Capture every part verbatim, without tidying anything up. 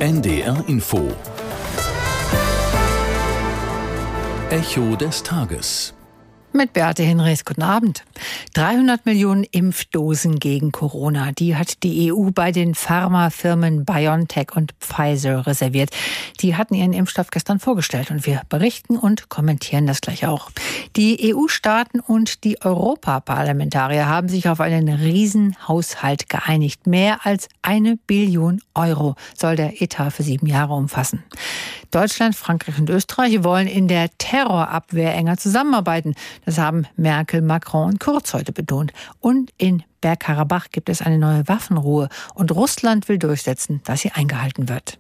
N D R Info. Echo des Tages. Mit Beate Hinrichs, guten Abend. dreihundert Millionen Impfdosen gegen Corona, die hat die E U bei den Pharmafirmen BioNTech und Pfizer reserviert. Die hatten ihren Impfstoff gestern vorgestellt und wir berichten und kommentieren das gleich auch. Die E U-Staaten und die Europaparlamentarier haben sich auf einen Riesenhaushalt geeinigt. Mehr als eine Billion Euro soll der Etat für sieben Jahre umfassen. Deutschland, Frankreich und Österreich wollen in der Terrorabwehr enger zusammenarbeiten. Das haben Merkel, Macron und Kurz heute betont. Und in Bergkarabach gibt es eine neue Waffenruhe. Und Russland will durchsetzen, dass sie eingehalten wird.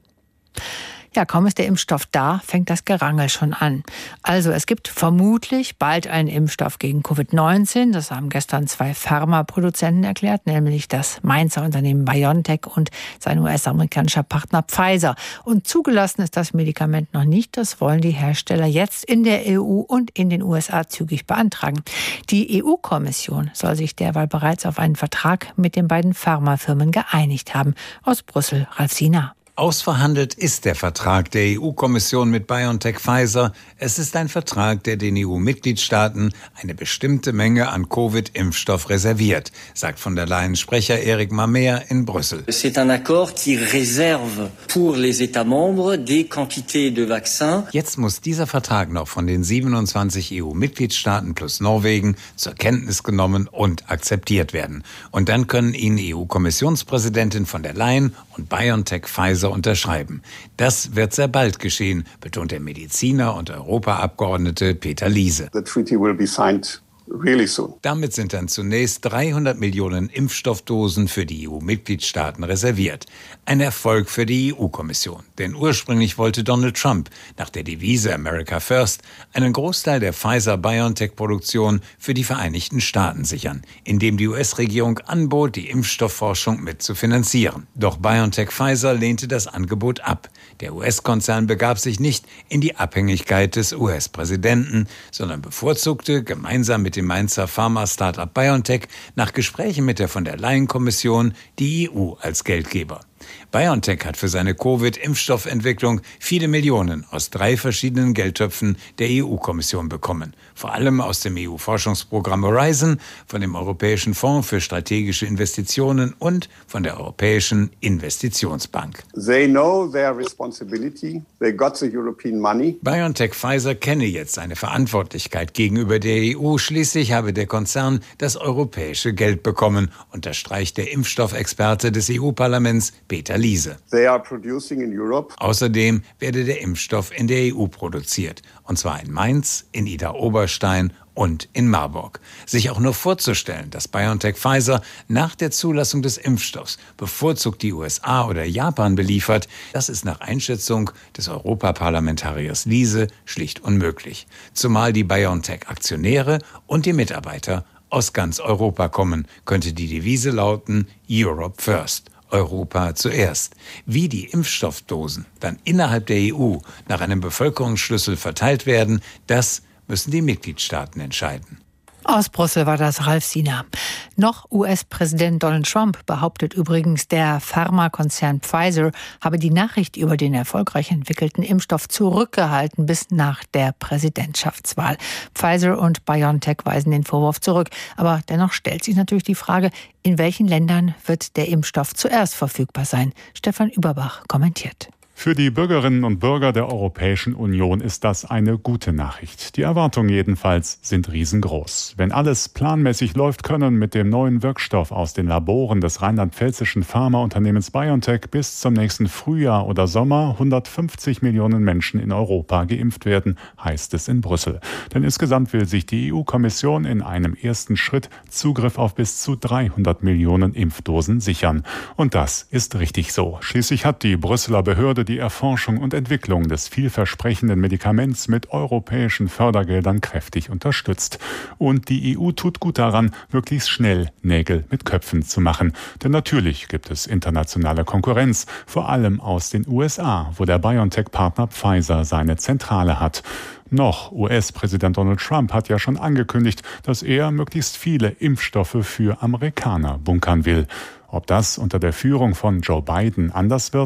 Ja, kaum ist der Impfstoff da, fängt das Gerangel schon an. Also es gibt vermutlich bald einen Impfstoff gegen Covid neunzehn. Das haben gestern zwei Pharmaproduzenten erklärt, nämlich das Mainzer Unternehmen BioNTech und sein U S-amerikanischer Partner Pfizer. Und zugelassen ist das Medikament noch nicht. Das wollen die Hersteller jetzt in der E U und in den U S A zügig beantragen. Die E U-Kommission soll sich derweil bereits auf einen Vertrag mit den beiden Pharmafirmen geeinigt haben. Aus Brüssel, Ralf Sina. Ausverhandelt ist der Vertrag der E U-Kommission mit BioNTech Pfizer. Es ist ein Vertrag, der den E U-Mitgliedstaaten eine bestimmte Menge an Covid-Impfstoff reserviert, sagt von der Leyen Sprecher Eric Mamer in Brüssel. C'est un accord qui réserve pour les États membres des quantités de vaccins. Jetzt muss dieser Vertrag noch von den siebenundzwanzig E U-Mitgliedstaaten plus Norwegen zur Kenntnis genommen und akzeptiert werden. Und dann können ihn E U-Kommissionspräsidentin von der Leyen und BioNTech Pfizer unterschreiben. Das wird sehr bald geschehen, betont der Mediziner und Europaabgeordnete Peter Liese. The treaty will be signed really soon. Damit sind dann zunächst dreihundert Millionen Impfstoffdosen für die E U-Mitgliedstaaten reserviert. Ein Erfolg für die E U-Kommission. Denn ursprünglich wollte Donald Trump nach der Devise America First einen Großteil der Pfizer-BioNTech-Produktion für die Vereinigten Staaten sichern, indem die U S-Regierung anbot, die Impfstoffforschung mit zu finanzieren. Doch BioNTech Pfizer lehnte das Angebot ab. Der U S-Konzern begab sich nicht in die Abhängigkeit des U S-Präsidenten, sondern bevorzugte gemeinsam mit dem Mainzer Pharma-Startup BioNTech nach Gesprächen mit der von der Leyen-Kommission die E U als Geldgeber. BioNTech hat für seine Covid-Impfstoffentwicklung viele Millionen aus drei verschiedenen Geldtöpfen der E U-Kommission bekommen. Vor allem aus dem E U-Forschungsprogramm Horizon, von dem Europäischen Fonds für strategische Investitionen und von der Europäischen Investitionsbank. They know their responsibility. They got the European money. BioNTech Pfizer kenne jetzt seine Verantwortlichkeit gegenüber der E U. Schließlich habe der Konzern das europäische Geld bekommen, unterstreicht der Impfstoffexperte des E U-Parlaments Peter Liese. They are producing in Europe. Außerdem werde der Impfstoff in der E U produziert. Und zwar in Mainz, in Idar-Oberstein und in Marburg. Sich auch nur vorzustellen, dass BioNTech Pfizer nach der Zulassung des Impfstoffs bevorzugt die U S A oder Japan beliefert, das ist nach Einschätzung des Europaparlamentariers Liese schlicht unmöglich. Zumal die BioNTech-Aktionäre und die Mitarbeiter aus ganz Europa kommen, könnte die Devise lauten Europe First. Europa zuerst. Wie die Impfstoffdosen dann innerhalb der E U nach einem Bevölkerungsschlüssel verteilt werden, das müssen die Mitgliedstaaten entscheiden. Aus Brüssel war das Ralf Sina. Noch U S-Präsident Donald Trump behauptet übrigens, der Pharmakonzern Pfizer habe die Nachricht über den erfolgreich entwickelten Impfstoff zurückgehalten bis nach der Präsidentschaftswahl. Pfizer und BioNTech weisen den Vorwurf zurück. Aber dennoch stellt sich natürlich die Frage, in welchen Ländern wird der Impfstoff zuerst verfügbar sein? Stefan Überbach kommentiert. Für die Bürgerinnen und Bürger der Europäischen Union ist das eine gute Nachricht. Die Erwartungen jedenfalls sind riesengroß. Wenn alles planmäßig läuft, können mit dem neuen Wirkstoff aus den Laboren des rheinland-pfälzischen Pharmaunternehmens BioNTech bis zum nächsten Frühjahr oder Sommer hundertfünfzig Millionen Menschen in Europa geimpft werden, heißt es in Brüssel. Denn insgesamt will sich die E U-Kommission in einem ersten Schritt Zugriff auf bis zu dreihundert Millionen Impfdosen sichern. Und das ist richtig so. Schließlich hat die Brüsseler Behörde die Erforschung und Entwicklung des vielversprechenden Medikaments mit europäischen Fördergeldern kräftig unterstützt. Und die E U tut gut daran, möglichst schnell Nägel mit Köpfen zu machen. Denn natürlich gibt es internationale Konkurrenz, vor allem aus den U S A, wo der BioNTech-Partner Pfizer seine Zentrale hat. Noch U S-Präsident Donald Trump hat ja schon angekündigt, dass er möglichst viele Impfstoffe für Amerikaner bunkern will. Ob das unter der Führung von Joe Biden anders wird?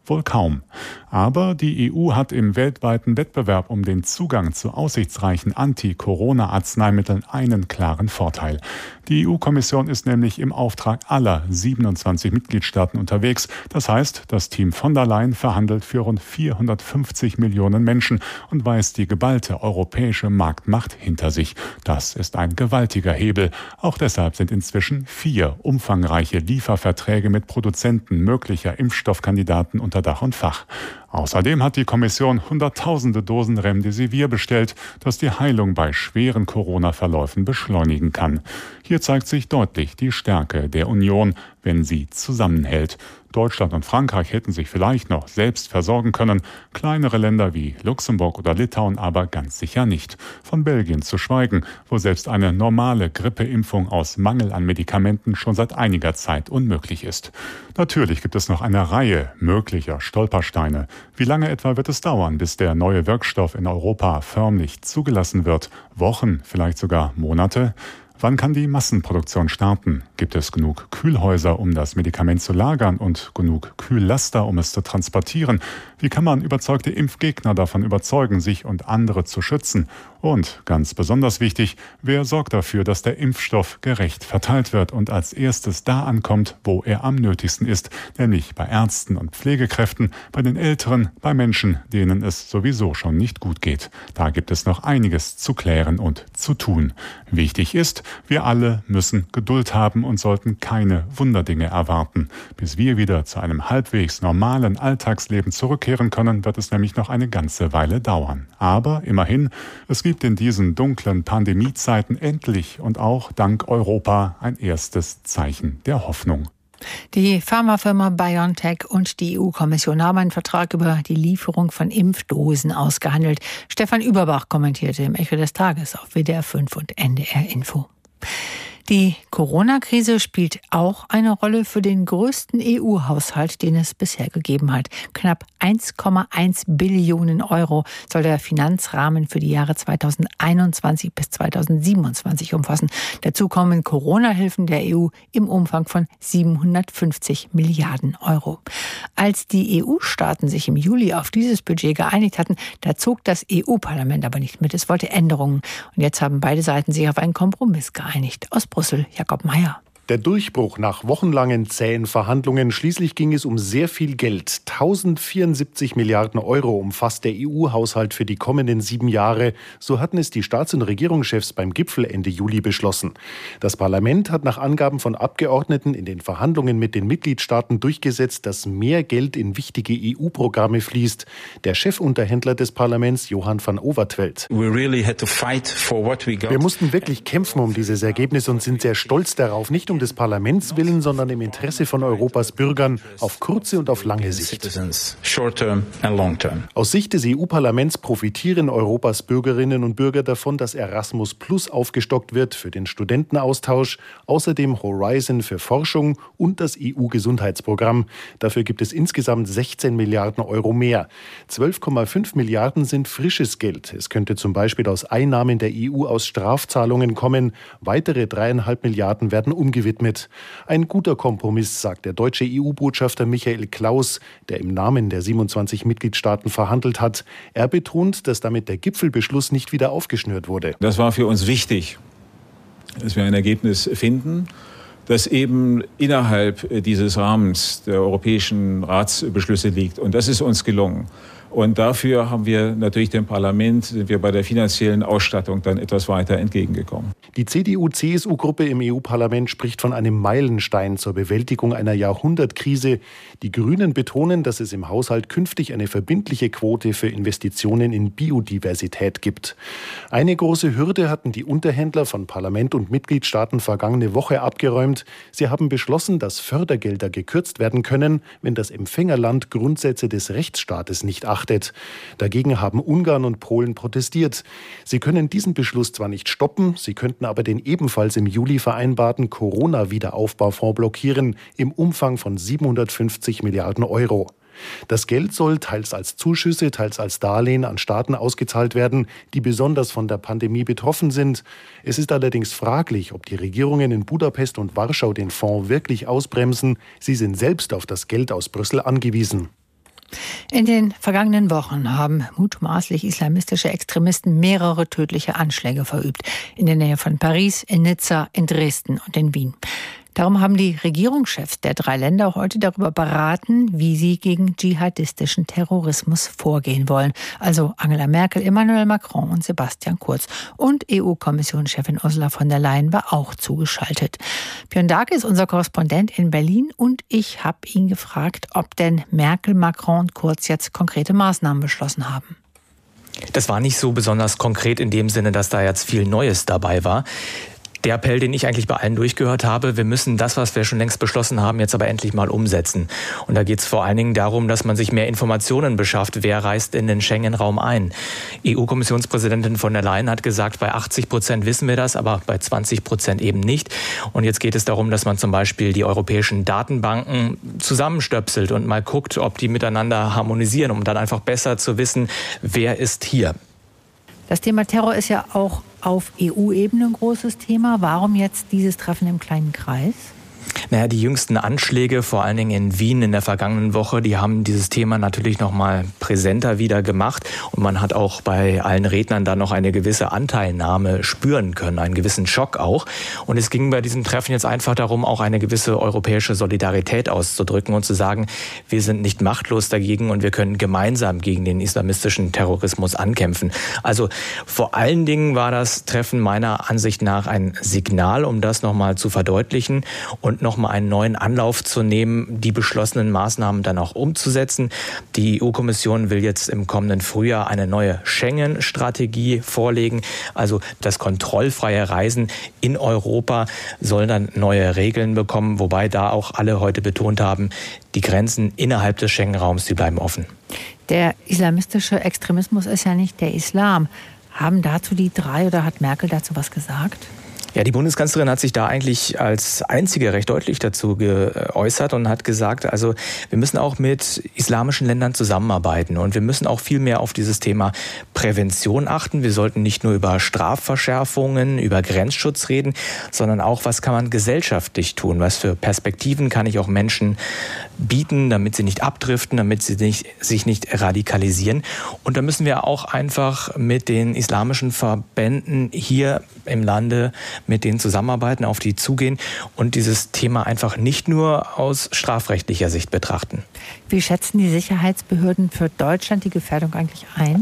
Wohl kaum. Aber die E U hat im weltweiten Wettbewerb um den Zugang zu aussichtsreichen Anti-Corona-Arzneimitteln einen klaren Vorteil. Die E U-Kommission ist nämlich im Auftrag aller siebenundzwanzig Mitgliedstaaten unterwegs. Das heißt, das Team von der Leyen verhandelt für rund vierhundertfünfzig Millionen Menschen und weist die geballte europäische Marktmacht hinter sich. Das ist ein gewaltiger Hebel. Auch deshalb sind inzwischen vier umfangreiche Lieferverträge mit Produzenten möglicher Impfstoffkandidaten unter Dach und Fach. Außerdem hat die Kommission hunderttausende Dosen Remdesivir bestellt, das die Heilung bei schweren Corona-Verläufen beschleunigen kann. Hier zeigt sich deutlich die Stärke der Union, wenn sie zusammenhält. Deutschland und Frankreich hätten sich vielleicht noch selbst versorgen können, kleinere Länder wie Luxemburg oder Litauen aber ganz sicher nicht. Von Belgien zu schweigen, wo selbst eine normale Grippeimpfung aus Mangel an Medikamenten schon seit einiger Zeit unmöglich ist. Natürlich gibt es noch eine Reihe möglicher Stolpersteine. Wie lange etwa wird es dauern, bis der neue Wirkstoff in Europa förmlich zugelassen wird? Wochen, vielleicht sogar Monate? Wann kann die Massenproduktion starten? Gibt es genug Kühlhäuser, um das Medikament zu lagern und genug Kühllaster, um es zu transportieren? Wie kann man überzeugte Impfgegner davon überzeugen, sich und andere zu schützen? Und ganz besonders wichtig, wer sorgt dafür, dass der Impfstoff gerecht verteilt wird und als erstes da ankommt, wo er am nötigsten ist, nämlich bei Ärzten und Pflegekräften, bei den Älteren, bei Menschen, denen es sowieso schon nicht gut geht. Da gibt es noch einiges zu klären und zu tun. Wichtig ist, wir alle müssen Geduld haben und sollten keine Wunderdinge erwarten. Bis wir wieder zu einem halbwegs normalen Alltagsleben zurückkehren können, wird es nämlich noch eine ganze Weile dauern. Aber immerhin, es gibt in diesen dunklen Pandemiezeiten endlich und auch dank Europa ein erstes Zeichen der Hoffnung. Die Pharmafirma BioNTech und die E U-Kommission haben einen Vertrag über die Lieferung von Impfdosen ausgehandelt. Stefan Überbach kommentierte im Echo des Tages auf W D R fünf und N D R Info. Die Corona-Krise spielt auch eine Rolle für den größten E U-Haushalt, den es bisher gegeben hat. Knapp eins Komma eins Billionen Euro soll der Finanzrahmen für die Jahre zweitausendeinundzwanzig bis zweitausendsiebenundzwanzig umfassen. Dazu kommen Corona-Hilfen der E U im Umfang von siebenhundertfünfzig Milliarden Euro. Als die E U-Staaten sich im Juli auf dieses Budget geeinigt hatten, da zog das E U-Parlament aber nicht mit. Es wollte Änderungen. Und jetzt haben beide Seiten sich auf einen Kompromiss geeinigt. Aus Brüssel, Jakob Mayer. Der Durchbruch nach wochenlangen zähen Verhandlungen. Schließlich ging es um sehr viel Geld. tausendvierundsiebzig Milliarden Euro umfasst der E U-Haushalt für die kommenden sieben Jahre. So hatten es die Staats- und Regierungschefs beim Gipfel Ende Juli beschlossen. Das Parlament hat nach Angaben von Abgeordneten in den Verhandlungen mit den Mitgliedstaaten durchgesetzt, dass mehr Geld in wichtige E U-Programme fließt. Der Chefunterhändler des Parlaments, Johan van Overtveld. Wir mussten wirklich kämpfen um dieses Ergebnis und sind sehr stolz darauf, nicht um des Parlaments willen, sondern im Interesse von Europas Bürgern auf kurze und auf lange Sicht. Aus Sicht des E U-Parlaments profitieren Europas Bürgerinnen und Bürger davon, dass Erasmus Plus aufgestockt wird für den Studentenaustausch, außerdem Horizon für Forschung und das E U-Gesundheitsprogramm. Dafür gibt es insgesamt sechzehn Milliarden Euro mehr. zwölf Komma fünf Milliarden sind frisches Geld. Es könnte zum Beispiel aus Einnahmen der E U aus Strafzahlungen kommen. Weitere dreieinhalb Milliarden werden umgewidmet. Ein guter Kompromiss, sagt der deutsche E U-Botschafter Michael Klaus, der im Namen der siebenundzwanzig Mitgliedstaaten verhandelt hat. Er betont, dass damit der Gipfelbeschluss nicht wieder aufgeschnürt wurde. Das war für uns wichtig, dass wir ein Ergebnis finden, das eben innerhalb dieses Rahmens der europäischen Ratsbeschlüsse liegt. Und das ist uns gelungen. Und dafür haben wir natürlich dem Parlament, sind wir bei der finanziellen Ausstattung dann etwas weiter entgegengekommen. Die C D U C S U-Gruppe im E U-Parlament spricht von einem Meilenstein zur Bewältigung einer Jahrhundertkrise. Die Grünen betonen, dass es im Haushalt künftig eine verbindliche Quote für Investitionen in Biodiversität gibt. Eine große Hürde hatten die Unterhändler von Parlament und Mitgliedstaaten vergangene Woche abgeräumt. Sie haben beschlossen, dass Fördergelder gekürzt werden können, wenn das Empfängerland Grundsätze des Rechtsstaates nicht achtet. Dagegen haben Ungarn und Polen protestiert. Sie können diesen Beschluss zwar nicht stoppen, sie könnten aber den ebenfalls im Juli vereinbarten Corona-Wiederaufbaufonds blockieren im Umfang von siebenhundertfünfzig Milliarden Euro. Das Geld soll teils als Zuschüsse, teils als Darlehen an Staaten ausgezahlt werden, die besonders von der Pandemie betroffen sind. Es ist allerdings fraglich, ob die Regierungen in Budapest und Warschau den Fonds wirklich ausbremsen. Sie sind selbst auf das Geld aus Brüssel angewiesen. In den vergangenen Wochen haben mutmaßlich islamistische Extremisten mehrere tödliche Anschläge verübt. In der Nähe von Paris, in Nizza, in Dresden und in Wien. Darum haben die Regierungschefs der drei Länder heute darüber beraten, wie sie gegen dschihadistischen Terrorismus vorgehen wollen. Also Angela Merkel, Emmanuel Macron und Sebastian Kurz. Und E U-Kommissionschefin Ursula von der Leyen war auch zugeschaltet. Björn Dahlke ist unser Korrespondent in Berlin und ich habe ihn gefragt, ob denn Merkel, Macron und Kurz jetzt konkrete Maßnahmen beschlossen haben. Das war nicht so besonders konkret in dem Sinne, dass da jetzt viel Neues dabei war. Der Appell, den ich eigentlich bei allen durchgehört habe, wir müssen das, was wir schon längst beschlossen haben, jetzt aber endlich mal umsetzen. Und da geht es vor allen Dingen darum, dass man sich mehr Informationen beschafft, wer reist in den Schengen-Raum ein. E U-Kommissionspräsidentin von der Leyen hat gesagt, bei achtzig Prozent wissen wir das, aber bei zwanzig Prozent eben nicht. Und jetzt geht es darum, dass man zum Beispiel die europäischen Datenbanken zusammenstöpselt und mal guckt, ob die miteinander harmonisieren, um dann einfach besser zu wissen, wer ist hier. Das Thema Terror ist ja auch auf E U-Ebene ein großes Thema. Warum jetzt dieses Treffen im kleinen Kreis? Naja, die jüngsten Anschläge, vor allen Dingen in Wien in der vergangenen Woche, die haben dieses Thema natürlich noch mal präsenter wieder gemacht. Und man hat auch bei allen Rednern da noch eine gewisse Anteilnahme spüren können, einen gewissen Schock auch. Und es ging bei diesem Treffen jetzt einfach darum, auch eine gewisse europäische Solidarität auszudrücken und zu sagen, wir sind nicht machtlos dagegen und wir können gemeinsam gegen den islamistischen Terrorismus ankämpfen. Also vor allen Dingen war das Treffen meiner Ansicht nach ein Signal, um das noch mal zu verdeutlichen und noch mal einen neuen Anlauf zu nehmen, die beschlossenen Maßnahmen dann auch umzusetzen. Die E U-Kommission will jetzt im kommenden Frühjahr eine neue Schengen-Strategie vorlegen. Also das kontrollfreie Reisen in Europa soll dann neue Regeln bekommen, wobei da auch alle heute betont haben, die Grenzen innerhalb des Schengen-Raums, die bleiben offen. Der islamistische Extremismus ist ja nicht der Islam. Haben dazu die drei oder hat Merkel dazu was gesagt? Ja, die Bundeskanzlerin hat sich da eigentlich als einzige recht deutlich dazu geäußert und hat gesagt, also wir müssen auch mit islamischen Ländern zusammenarbeiten und wir müssen auch viel mehr auf dieses Thema Prävention achten. Wir sollten nicht nur über Strafverschärfungen, über Grenzschutz reden, sondern auch, was kann man gesellschaftlich tun? Was für Perspektiven kann ich auch Menschen bieten, damit sie nicht abdriften, damit sie nicht, sich nicht radikalisieren? Und da müssen wir auch einfach mit den islamischen Verbänden hier im Lande mit denen zusammenarbeiten, auf die zugehen und dieses Thema einfach nicht nur aus strafrechtlicher Sicht betrachten. Wie schätzen die Sicherheitsbehörden für Deutschland die Gefährdung eigentlich ein?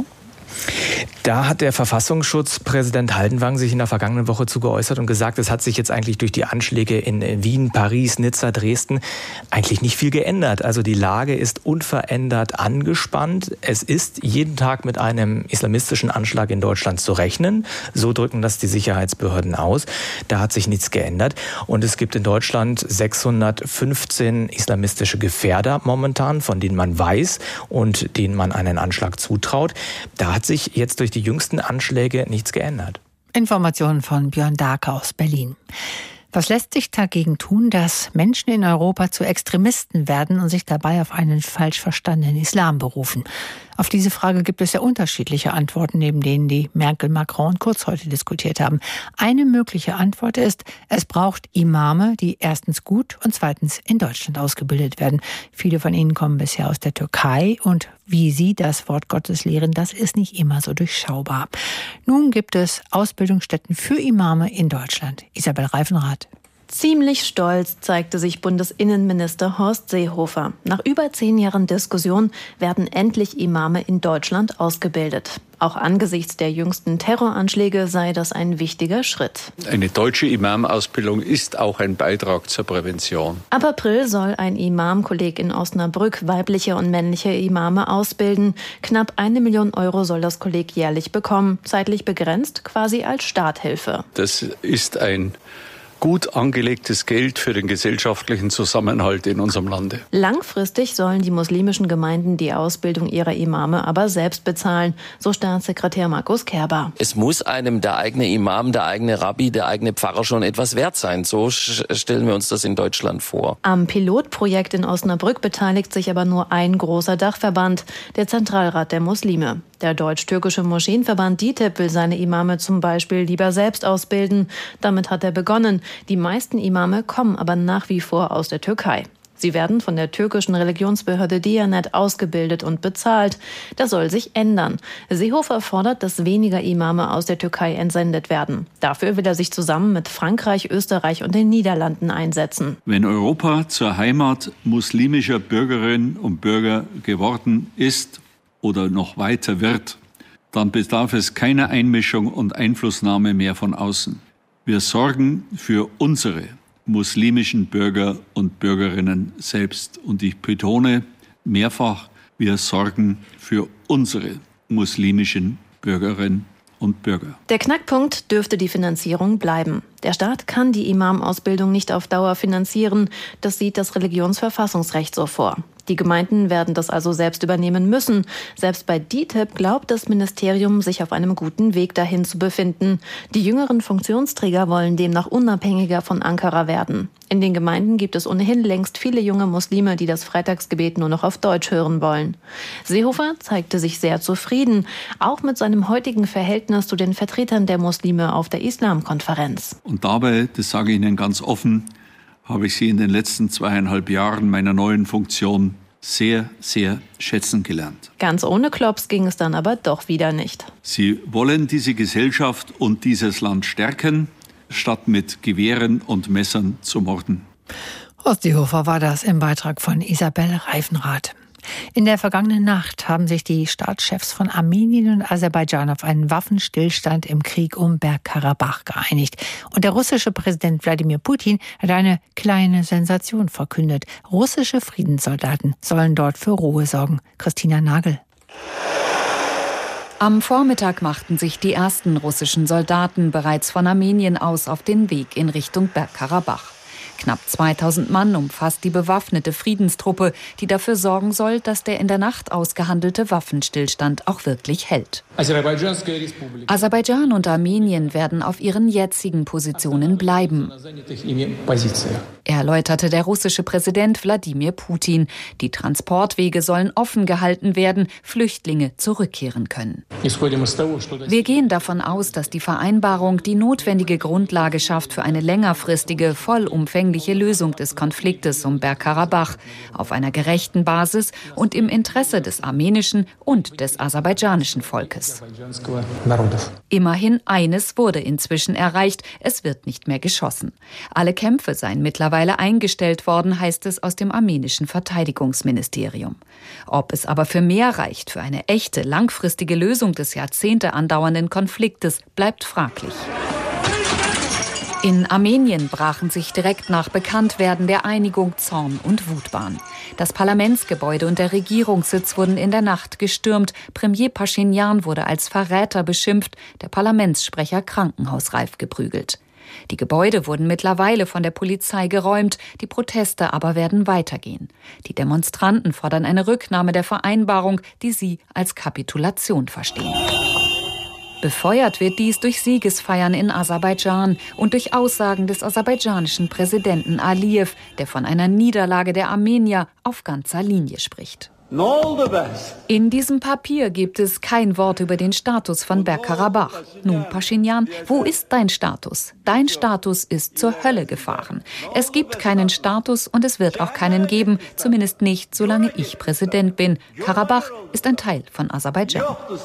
Da hat der Verfassungsschutzpräsident Haldenwang sich in der vergangenen Woche zu geäußert und gesagt, es hat sich jetzt eigentlich durch die Anschläge in Wien, Paris, Nizza, Dresden eigentlich nicht viel geändert. Also die Lage ist unverändert angespannt. Es ist jeden Tag mit einem islamistischen Anschlag in Deutschland zu rechnen. So drücken das die Sicherheitsbehörden aus. Da hat sich nichts geändert. Und es gibt in Deutschland sechshundertfünfzehn islamistische Gefährder momentan, von denen man weiß und denen man einen Anschlag zutraut. Da hat sich jetzt durch die jüngsten Anschläge nichts geändert. Informationen von Björn Dahlke aus Berlin. Was lässt sich dagegen tun, dass Menschen in Europa zu Extremisten werden und sich dabei auf einen falsch verstandenen Islam berufen? Auf diese Frage gibt es ja unterschiedliche Antworten, neben denen die Merkel, Macron und Kurz heute diskutiert haben. Eine mögliche Antwort ist, es braucht Imame, die erstens gut und zweitens in Deutschland ausgebildet werden. Viele von ihnen kommen bisher aus der Türkei und wie sie das Wort Gottes lehren, das ist nicht immer so durchschaubar. Nun gibt es Ausbildungsstätten für Imame in Deutschland. Isabel Reifenrath. Ziemlich stolz zeigte sich Bundesinnenminister Horst Seehofer. Nach über zehn Jahren Diskussion werden endlich Imame in Deutschland ausgebildet. Auch angesichts der jüngsten Terroranschläge sei das ein wichtiger Schritt. Eine deutsche Imamausbildung ist auch ein Beitrag zur Prävention. Ab April soll ein Imamkolleg in Osnabrück weibliche und männliche Imame ausbilden. Knapp eine Million Euro soll das Kolleg jährlich bekommen, zeitlich begrenzt, quasi als Starthilfe. Das ist ein gut angelegtes Geld für den gesellschaftlichen Zusammenhalt in unserem Lande. Langfristig sollen die muslimischen Gemeinden die Ausbildung ihrer Imame aber selbst bezahlen, so Staatssekretär Markus Kerber. Es muss einem der eigene Imam, der eigene Rabbi, der eigene Pfarrer schon etwas wert sein. So stellen wir uns das in Deutschland vor. Am Pilotprojekt in Osnabrück beteiligt sich aber nur ein großer Dachverband, der Zentralrat der Muslime. Der deutsch-türkische Moscheenverband D I T E B will seine Imame zum Beispiel lieber selbst ausbilden. Damit hat er begonnen. Die meisten Imame kommen aber nach wie vor aus der Türkei. Sie werden von der türkischen Religionsbehörde Diyanet ausgebildet und bezahlt. Das soll sich ändern. Seehofer fordert, dass weniger Imame aus der Türkei entsendet werden. Dafür will er sich zusammen mit Frankreich, Österreich und den Niederlanden einsetzen. Wenn Europa zur Heimat muslimischer Bürgerinnen und Bürger geworden ist oder noch weiter wird, dann bedarf es keiner Einmischung und Einflussnahme mehr von außen. Wir sorgen für unsere muslimischen Bürger und Bürgerinnen selbst. Und ich betone mehrfach, wir sorgen für unsere muslimischen Bürgerinnen und Bürger. Der Knackpunkt dürfte die Finanzierung bleiben. Der Staat kann die Imamausbildung nicht auf Dauer finanzieren. Das sieht das Religionsverfassungsrecht so vor. Die Gemeinden werden das also selbst übernehmen müssen. Selbst bei D I T I B glaubt das Ministerium, sich auf einem guten Weg dahin zu befinden. Die jüngeren Funktionsträger wollen demnach unabhängiger von Ankara werden. In den Gemeinden gibt es ohnehin längst viele junge Muslime, die das Freitagsgebet nur noch auf Deutsch hören wollen. Seehofer zeigte sich sehr zufrieden, auch mit seinem heutigen Verhältnis zu den Vertretern der Muslime auf der Islamkonferenz. Und dabei, das sage ich Ihnen ganz offen, habe ich Sie in den letzten zweieinhalb Jahren meiner neuen Funktion sehr, sehr schätzen gelernt. Ganz ohne Klops ging es dann aber doch wieder nicht. Sie wollen diese Gesellschaft und dieses Land stärken, statt mit Gewehren und Messern zu morden. Horst Seehofer war das im Beitrag von Isabel Reifenrath. In der vergangenen Nacht haben sich die Staatschefs von Armenien und Aserbaidschan auf einen Waffenstillstand im Krieg um Bergkarabach geeinigt. Und der russische Präsident Wladimir Putin hat eine kleine Sensation verkündet. Russische Friedenssoldaten sollen dort für Ruhe sorgen. Christina Nagel. Am Vormittag machten sich die ersten russischen Soldaten bereits von Armenien aus auf den Weg in Richtung Bergkarabach. Knapp zweitausend Mann umfasst die bewaffnete Friedenstruppe, die dafür sorgen soll, dass der in der Nacht ausgehandelte Waffenstillstand auch wirklich hält. Aserbaidschan und Armenien werden auf ihren jetzigen Positionen bleiben, erläuterte der russische Präsident Wladimir Putin. Die Transportwege sollen offen gehalten werden, Flüchtlinge zurückkehren können. Wir gehen davon aus, dass die Vereinbarung die notwendige Grundlage schafft für eine längerfristige, vollumfängliche Lösung des Konfliktes um Bergkarabach auf einer gerechten Basis und im Interesse des armenischen und des aserbaidschanischen Volkes. Immerhin eines wurde inzwischen erreicht, es wird nicht mehr geschossen. Alle Kämpfe seien mittlerweile eingestellt worden, heißt es aus dem armenischen Verteidigungsministerium. Ob es aber für mehr reicht, für eine echte, langfristige Lösung des Jahrzehnte andauernden Konfliktes, bleibt fraglich. In Armenien brachen sich direkt nach Bekanntwerden der Einigung Zorn und Wut Bahn. Das Parlamentsgebäude und der Regierungssitz wurden in der Nacht gestürmt. Premier Paschinjan wurde als Verräter beschimpft, der Parlamentssprecher krankenhausreif geprügelt. Die Gebäude wurden mittlerweile von der Polizei geräumt, die Proteste aber werden weitergehen. Die Demonstranten fordern eine Rücknahme der Vereinbarung, die sie als Kapitulation verstehen. Befeuert wird dies durch Siegesfeiern in Aserbaidschan und durch Aussagen des aserbaidschanischen Präsidenten Aliyev, der von einer Niederlage der Armenier auf ganzer Linie spricht. In diesem Papier gibt es kein Wort über den Status von Bergkarabach. Nun, Paschinjan, wo ist dein Status? Dein Status ist zur Hölle gefahren. Es gibt keinen Status und es wird auch keinen geben, zumindest nicht, solange ich Präsident bin. Karabach ist ein Teil von Aserbaidschan.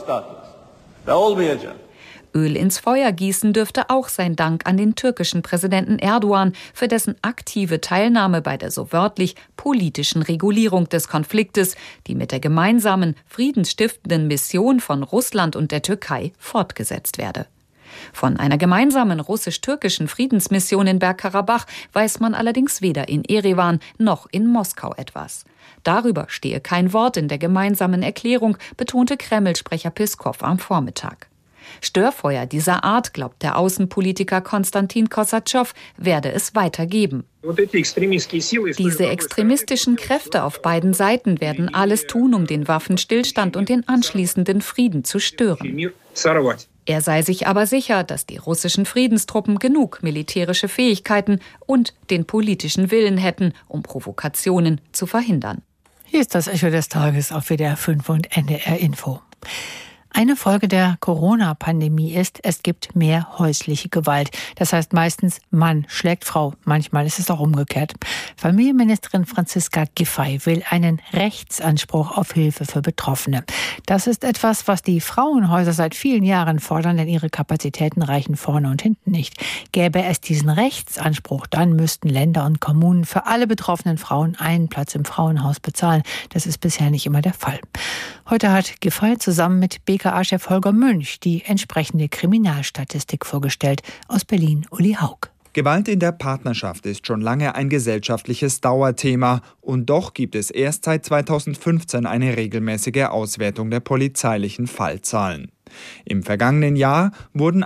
Öl ins Feuer gießen dürfte auch sein Dank an den türkischen Präsidenten Erdogan für dessen aktive Teilnahme bei der so wörtlich politischen Regulierung des Konfliktes, die mit der gemeinsamen friedensstiftenden Mission von Russland und der Türkei fortgesetzt werde. Von einer gemeinsamen russisch-türkischen Friedensmission in Bergkarabach weiß man allerdings weder in Erewan noch in Moskau etwas. Darüber stehe kein Wort in der gemeinsamen Erklärung, betonte Kreml-Sprecher Peskow am Vormittag. Störfeuer dieser Art, glaubt der Außenpolitiker Konstantin Kosatschow, werde es weiter geben. Diese extremistischen Kräfte auf beiden Seiten werden alles tun, um den Waffenstillstand und den anschließenden Frieden zu stören. Er sei sich aber sicher, dass die russischen Friedenstruppen genug militärische Fähigkeiten und den politischen Willen hätten, um Provokationen zu verhindern. Hier ist das Echo des Tages auf W D R fünf und N D R Info. Eine Folge der Corona-Pandemie ist, es gibt mehr häusliche Gewalt. Das heißt meistens, Mann schlägt Frau. Manchmal ist es auch umgekehrt. Familienministerin Franziska Giffey will einen Rechtsanspruch auf Hilfe für Betroffene. Das ist etwas, was die Frauenhäuser seit vielen Jahren fordern, denn ihre Kapazitäten reichen vorne und hinten nicht. Gäbe es diesen Rechtsanspruch, dann müssten Länder und Kommunen für alle betroffenen Frauen einen Platz im Frauenhaus bezahlen. Das ist bisher nicht immer der Fall. Heute hat Giffey zusammen mit B K A-Chef Holger Münch die entsprechende Kriminalstatistik vorgestellt. Aus Berlin, Uli Haug. Gewalt in der Partnerschaft ist schon lange ein gesellschaftliches Dauerthema. Und doch gibt es erst seit zweitausendfünfzehn eine regelmäßige Auswertung der polizeilichen Fallzahlen. Im vergangenen Jahr wurden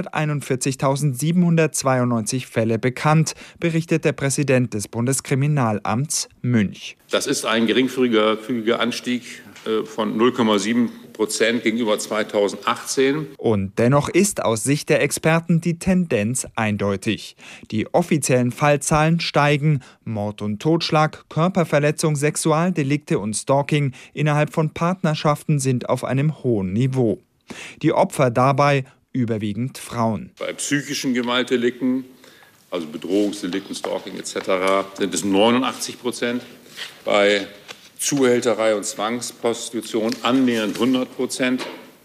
hunderteinundvierzigtausendsiebenhundertzweiundneunzig Fälle bekannt, berichtet der Präsident des Bundeskriminalamts Münch. Das ist ein geringfügiger Anstieg von null Komma sieben Prozent gegenüber zweitausendachtzehn. Und dennoch ist aus Sicht der Experten die Tendenz eindeutig. Die offiziellen Fallzahlen steigen. Mord und Totschlag, Körperverletzung, Sexualdelikte und Stalking innerhalb von Partnerschaften sind auf einem hohen Niveau. Die Opfer dabei überwiegend Frauen. Bei psychischen Gewaltdelikten, also Bedrohungsdelikten, Stalking et cetera, sind es neunundachtzig Prozent. Bei Zuhälterei und Zwangsprostitution annähernd hundert Prozent.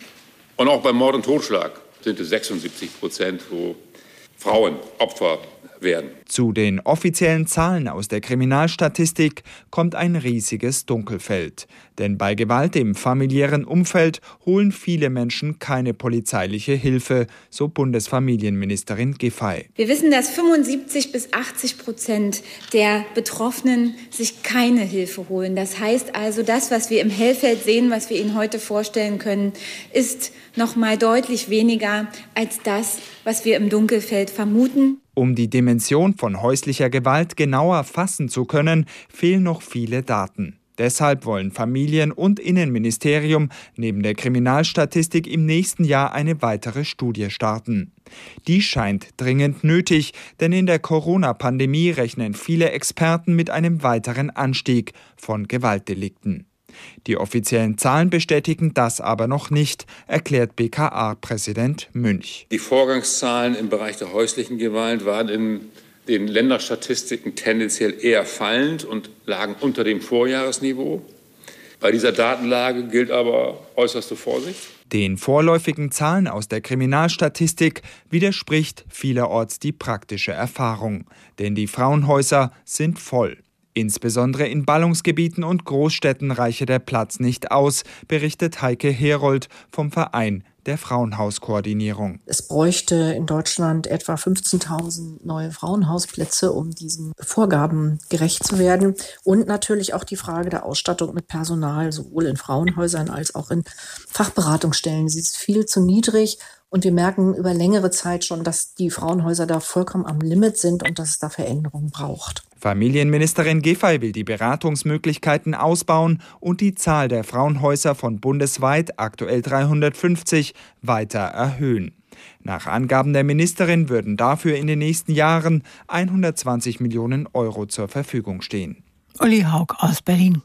Und auch bei Mord und Totschlag sind es sechsundsiebzig Prozent, wo Frauen Opfer werden. Zu den offiziellen Zahlen aus der Kriminalstatistik kommt ein riesiges Dunkelfeld. Denn bei Gewalt im familiären Umfeld holen viele Menschen keine polizeiliche Hilfe, so Bundesfamilienministerin Giffey. Wir wissen, dass fünfundsiebzig bis achtzig Prozent der Betroffenen sich keine Hilfe holen. Das heißt also, das, was wir im Hellfeld sehen, was wir Ihnen heute vorstellen können, ist noch mal deutlich weniger als das, was wir im Dunkelfeld vermuten. Um die Dimension von häuslicher Gewalt genauer fassen zu können, fehlen noch viele Daten. Deshalb wollen Familien- und Innenministerium neben der Kriminalstatistik im nächsten Jahr eine weitere Studie starten. Die scheint dringend nötig, denn in der Corona-Pandemie rechnen viele Experten mit einem weiteren Anstieg von Gewaltdelikten. Die offiziellen Zahlen bestätigen das aber noch nicht, erklärt B K A-Präsident Münch. Die Vorgangszahlen im Bereich der häuslichen Gewalt waren in den Länderstatistiken tendenziell eher fallend und lagen unter dem Vorjahresniveau. Bei dieser Datenlage gilt aber äußerste Vorsicht. Den vorläufigen Zahlen aus der Kriminalstatistik widerspricht vielerorts die praktische Erfahrung. Denn die Frauenhäuser sind voll. Insbesondere in Ballungsgebieten und Großstädten reiche der Platz nicht aus, berichtet Heike Herold vom Verein der Frauenhauskoordinierung. Es bräuchte in Deutschland etwa fünfzehntausend neue Frauenhausplätze, um diesen Vorgaben gerecht zu werden. Und natürlich auch die Frage der Ausstattung mit Personal, sowohl in Frauenhäusern als auch in Fachberatungsstellen. Sie ist viel zu niedrig. Und wir merken über längere Zeit schon, dass die Frauenhäuser da vollkommen am Limit sind und dass es da Veränderungen braucht. Familienministerin Giffey will die Beratungsmöglichkeiten ausbauen und die Zahl der Frauenhäuser von bundesweit aktuell dreihundertfünfzig weiter erhöhen. Nach Angaben der Ministerin würden dafür in den nächsten Jahren hundertzwanzig Millionen Euro zur Verfügung stehen. Uli Haug aus Berlin.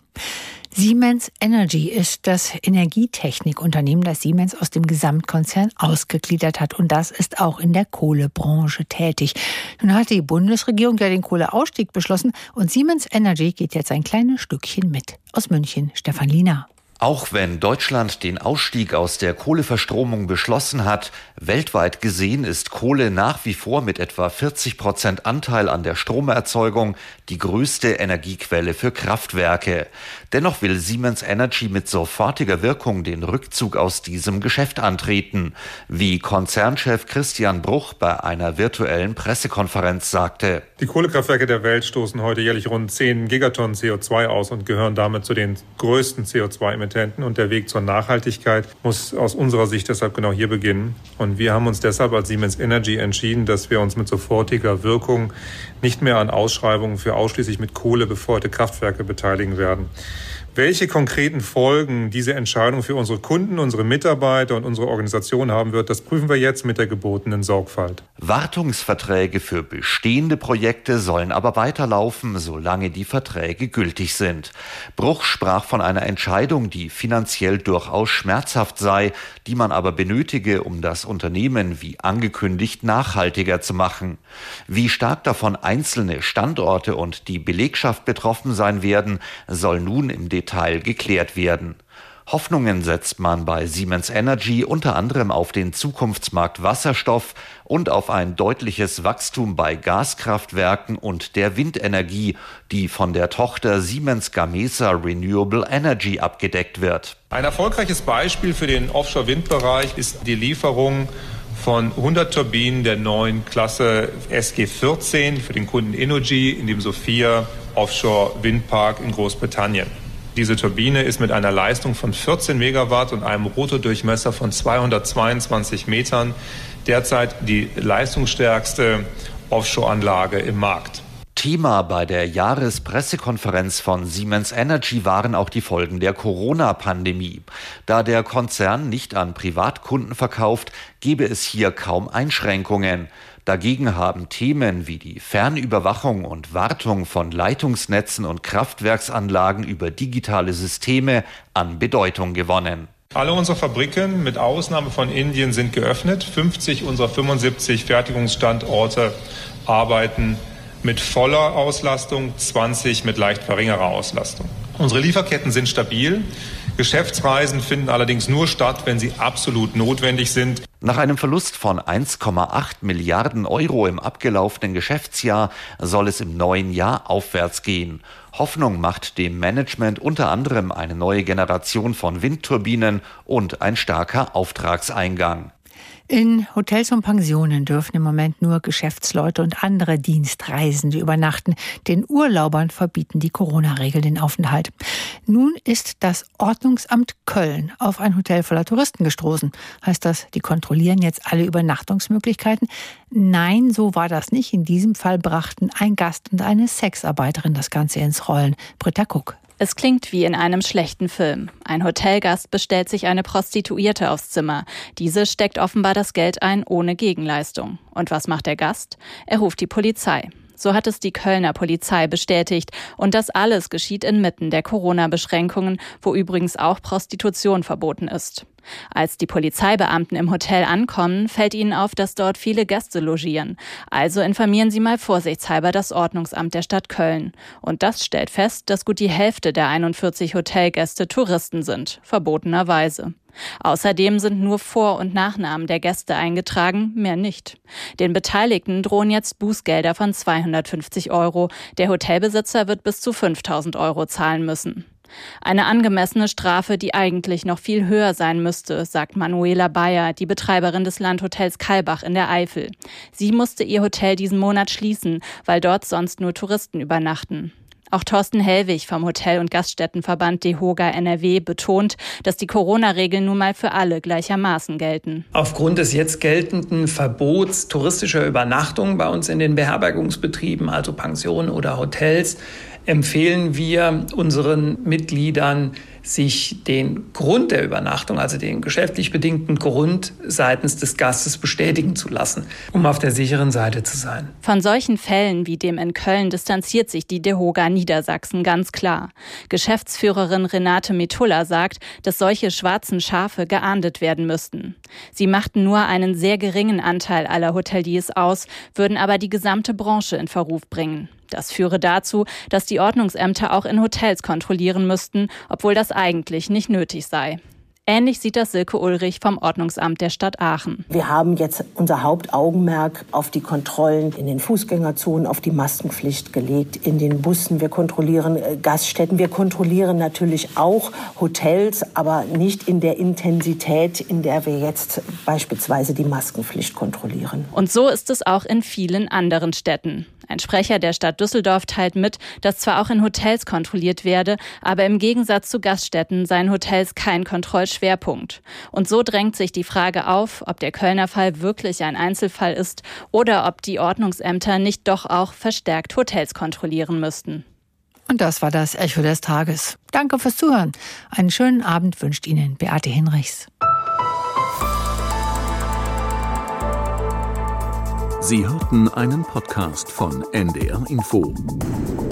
Siemens Energy ist das Energietechnikunternehmen, das Siemens aus dem Gesamtkonzern ausgegliedert hat. Und das ist auch in der Kohlebranche tätig. Nun hat die Bundesregierung ja den Kohleausstieg beschlossen und Siemens Energy geht jetzt ein kleines Stückchen mit. Aus München, Stefan Liener. Auch wenn Deutschland den Ausstieg aus der Kohleverstromung beschlossen hat, weltweit gesehen ist Kohle nach wie vor mit etwa vierzig Prozent Anteil an der Stromerzeugung die größte Energiequelle für Kraftwerke. Dennoch will Siemens Energy mit sofortiger Wirkung den Rückzug aus diesem Geschäft antreten, wie Konzernchef Christian Bruch bei einer virtuellen Pressekonferenz sagte. Die Kohlekraftwerke der Welt stoßen heute jährlich rund zehn Gigatonnen C O zwei aus und gehören damit zu den größten C O zwei Emittenten. Und der Weg zur Nachhaltigkeit muss aus unserer Sicht deshalb genau hier beginnen. Und wir haben uns deshalb als Siemens Energy entschieden, dass wir uns mit sofortiger Wirkung nicht mehr an Ausschreibungen für ausschließlich mit Kohle befeuerte Kraftwerke beteiligen werden. Welche konkreten Folgen diese Entscheidung für unsere Kunden, unsere Mitarbeiter und unsere Organisation haben wird, das prüfen wir jetzt mit der gebotenen Sorgfalt. Wartungsverträge für bestehende Projekte sollen aber weiterlaufen, solange die Verträge gültig sind. Bruch sprach von einer Entscheidung, die die finanziell durchaus schmerzhaft sei, die man aber benötige, um das Unternehmen wie angekündigt nachhaltiger zu machen. Wie stark davon einzelne Standorte und die Belegschaft betroffen sein werden, soll nun im Detail geklärt werden. Hoffnungen setzt man bei Siemens Energy unter anderem auf den Zukunftsmarkt Wasserstoff und auf ein deutliches Wachstum bei Gaskraftwerken und der Windenergie, die von der Tochter Siemens Gamesa Renewable Energy abgedeckt wird. Ein erfolgreiches Beispiel für den Offshore-Windbereich ist die Lieferung von hundert Turbinen der neuen Klasse S G vierzehn für den Kunden Innogy in dem Sophia Offshore-Windpark in Großbritannien. Diese Turbine ist mit einer Leistung von vierzehn Megawatt und einem Rotordurchmesser von zweihundertzweiundzwanzig Metern derzeit die leistungsstärkste Offshore-Anlage im Markt. Thema bei der Jahrespressekonferenz von Siemens Energy waren auch die Folgen der Corona-Pandemie. Da der Konzern nicht an Privatkunden verkauft, gebe es hier kaum Einschränkungen. Dagegen haben Themen wie die Fernüberwachung und Wartung von Leitungsnetzen und Kraftwerksanlagen über digitale Systeme an Bedeutung gewonnen. Alle unsere Fabriken, mit Ausnahme von Indien, sind geöffnet. fünfzig unserer fünfundsiebzig Fertigungsstandorte arbeiten mit voller Auslastung, zwanzig mit leicht verringerer Auslastung. Unsere Lieferketten sind stabil. Geschäftsreisen finden allerdings nur statt, wenn sie absolut notwendig sind. Nach einem Verlust von eins Komma acht Milliarden Euro im abgelaufenen Geschäftsjahr soll es im neuen Jahr aufwärts gehen. Hoffnung macht dem Management unter anderem eine neue Generation von Windturbinen und ein starker Auftragseingang. In Hotels und Pensionen dürfen im Moment nur Geschäftsleute und andere Dienstreisende übernachten. Den Urlaubern verbieten die Corona-Regeln den Aufenthalt. Nun ist das Ordnungsamt Köln auf ein Hotel voller Touristen gestoßen. Heißt das, die kontrollieren jetzt alle Übernachtungsmöglichkeiten? Nein, so war das nicht. In diesem Fall brachten ein Gast und eine Sexarbeiterin das Ganze ins Rollen. Britta Kuck. Es klingt wie in einem schlechten Film. Ein Hotelgast bestellt sich eine Prostituierte aufs Zimmer. Diese steckt offenbar das Geld ein ohne Gegenleistung. Und was macht der Gast? Er ruft die Polizei. So hat es die Kölner Polizei bestätigt. Und das alles geschieht inmitten der Corona-Beschränkungen, wo übrigens auch Prostitution verboten ist. Als die Polizeibeamten im Hotel ankommen, fällt ihnen auf, dass dort viele Gäste logieren. Also informieren sie mal vorsichtshalber das Ordnungsamt der Stadt Köln. Und das stellt fest, dass gut die Hälfte der einundvierzig Hotelgäste Touristen sind, verbotenerweise. Außerdem sind nur Vor- und Nachnamen der Gäste eingetragen, mehr nicht. Den Beteiligten drohen jetzt Bußgelder von zweihundertfünfzig Euro. Der Hotelbesitzer wird bis zu fünftausend Euro zahlen müssen. Eine angemessene Strafe, die eigentlich noch viel höher sein müsste, sagt Manuela Bayer, die Betreiberin des Landhotels Kalbach in der Eifel. Sie musste ihr Hotel diesen Monat schließen, weil dort sonst nur Touristen übernachten. Auch Thorsten Hellwig vom Hotel- und Gaststättenverband DEHOGA N R W betont, dass die Corona-Regeln nun mal für alle gleichermaßen gelten. Aufgrund des jetzt geltenden Verbots touristischer Übernachtungen bei uns in den Beherbergungsbetrieben, also Pensionen oder Hotels, empfehlen wir unseren Mitgliedern, sich den Grund der Übernachtung, also den geschäftlich bedingten Grund seitens des Gastes bestätigen zu lassen, um auf der sicheren Seite zu sein. Von solchen Fällen wie dem in Köln distanziert sich die DEHOGA Niedersachsen ganz klar. Geschäftsführerin Renate Metulla sagt, dass solche schwarzen Schafe geahndet werden müssten. Sie machten nur einen sehr geringen Anteil aller Hoteliers aus, würden aber die gesamte Branche in Verruf bringen. Das führe dazu, dass die Ordnungsämter auch in Hotels kontrollieren müssten, obwohl das eigentlich nicht nötig sei. Ähnlich sieht das Silke Ulrich vom Ordnungsamt der Stadt Aachen. Wir haben jetzt unser Hauptaugenmerk auf die Kontrollen in den Fußgängerzonen, auf die Maskenpflicht gelegt, in den Bussen. Wir kontrollieren Gaststätten. Wir kontrollieren natürlich auch Hotels, aber nicht in der Intensität, in der wir jetzt beispielsweise die Maskenpflicht kontrollieren. Und so ist es auch in vielen anderen Städten. Ein Sprecher der Stadt Düsseldorf teilt mit, dass zwar auch in Hotels kontrolliert werde, aber im Gegensatz zu Gaststätten seien Hotels kein Kontrollschwerpunkt. Und so drängt sich die Frage auf, ob der Kölner Fall wirklich ein Einzelfall ist oder ob die Ordnungsämter nicht doch auch verstärkt Hotels kontrollieren müssten. Und das war das Echo des Tages. Danke fürs Zuhören. Einen schönen Abend wünscht Ihnen Beate Hinrichs. Sie hörten einen Podcast von N D R Info.